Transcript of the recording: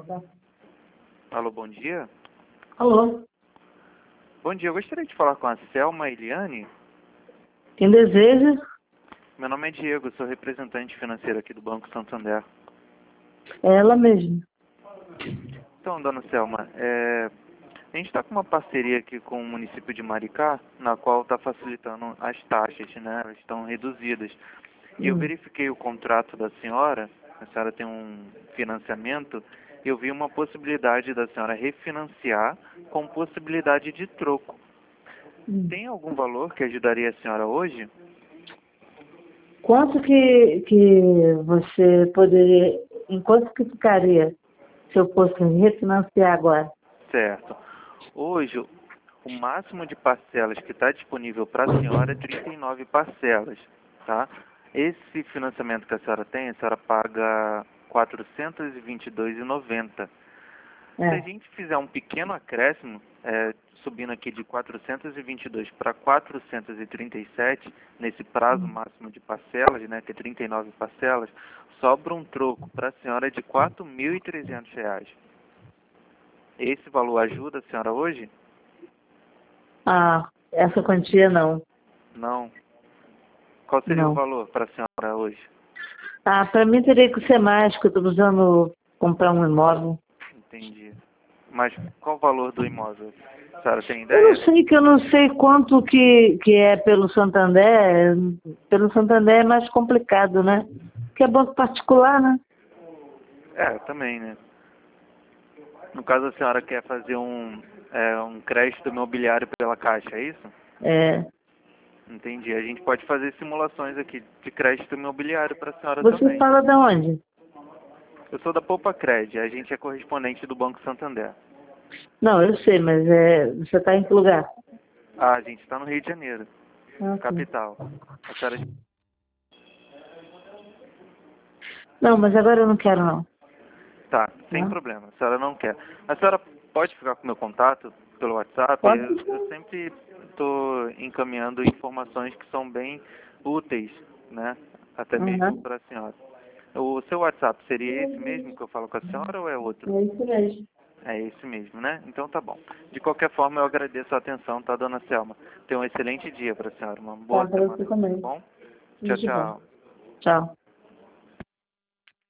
Alô, bom dia. Alô, Bom dia, eu gostaria de falar com a Selma Eliane. quem deseja? Meu nome é Diego, sou representante financeiro aqui do Banco Santander. É ela mesma. Então, dona Selma, a gente está com uma parceria aqui com o município de Maricá, na qual está facilitando as taxas, né? Elas estão reduzidas. E eu verifiquei o contrato da senhora, a senhora tem um financiamento, e eu vi uma possibilidade da senhora refinanciar com possibilidade de troco. Tem algum valor que ajudaria a senhora hoje? Quanto que você poderia, em quanto que ficaria se eu fosse refinanciar agora? Certo. Hoje, o máximo de parcelas que está disponível para a senhora é 39 parcelas, tá? Esse financiamento que a senhora paga R$ 422,90. Se a É. gente fizer um pequeno acréscimo, subindo aqui de 422 para 437, nesse prazo máximo de parcelas, né, que é 39 parcelas, sobra um troco para a senhora de R$ 4.300. Esse valor ajuda a senhora hoje? Ah, essa quantia não. Não. Qual seria o Não. valor para a senhora hoje? Ah, para mim teria que ser mais, que eu estou precisando comprar um imóvel. Entendi. Mas qual o valor do imóvel? A senhora tem Eu não ideia? sei que eu não sei quanto que é pelo Santander. Pelo Santander é mais complicado, né? Porque é banco particular, né? Também, né? No caso, a senhora quer fazer um crédito imobiliário pela Caixa, é isso? É. Entendi. A gente pode fazer simulações aqui de crédito imobiliário para a senhora Você também. fala de onde? Eu sou da Poupa Cred, a gente é correspondente do Banco Santander. Não, eu sei, mas você está em que lugar? Ah, a gente está no Rio de Janeiro, Ah, sim. capital. A senhora... Não, mas agora eu não quero não. Tá, sem Tá? problema, a senhora não quer. A senhora pode ficar com o meu contato pelo WhatsApp? Pode Eu ser. sempre estou encaminhando informações que são bem úteis, né? Até mesmo Uhum. para a senhora. O seu WhatsApp seria esse mesmo que eu falo com a senhora ou é outro? É isso mesmo. É esse mesmo, né? Então tá bom. De qualquer forma, eu agradeço a atenção, tá, dona Selma? Tenha um excelente dia para a senhora, uma Tá, boa para você semana, tá também. bom? Tudo Tchau, de bom. tchau. Tchau.